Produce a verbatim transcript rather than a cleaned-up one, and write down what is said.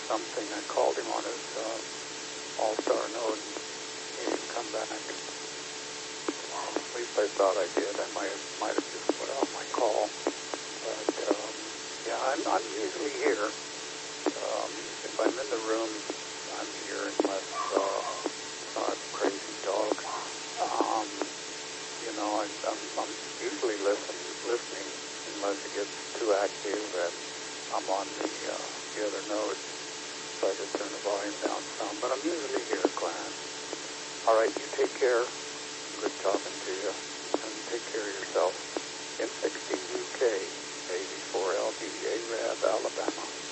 something. I called him on his uh, All-Star node, and he didn't come back. Well, at least I thought I did. I might have, might have just put out my call. But, um, yeah, I'm, I'm usually here. Um, if I'm in the room, I'm here unless uh, uh, crazy dog. Um, you know, I, I'm, I'm usually listen, listening unless it gets too active and I'm on the, uh, the other node. So I just turn the volume down some. But I'm usually here, Clarence. All right, you take care. Good talking to you. And take care of yourself. M sixteen U K, eighty-four L B, Arab, Alabama.